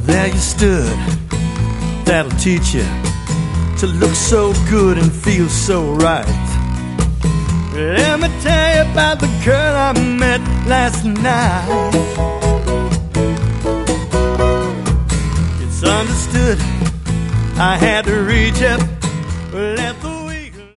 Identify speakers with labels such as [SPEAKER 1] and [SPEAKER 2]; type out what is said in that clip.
[SPEAKER 1] there you stood. That'll teach you to look so good and feel so right. Let me tell you about the girl I met last night. It's understood I had to reach up, left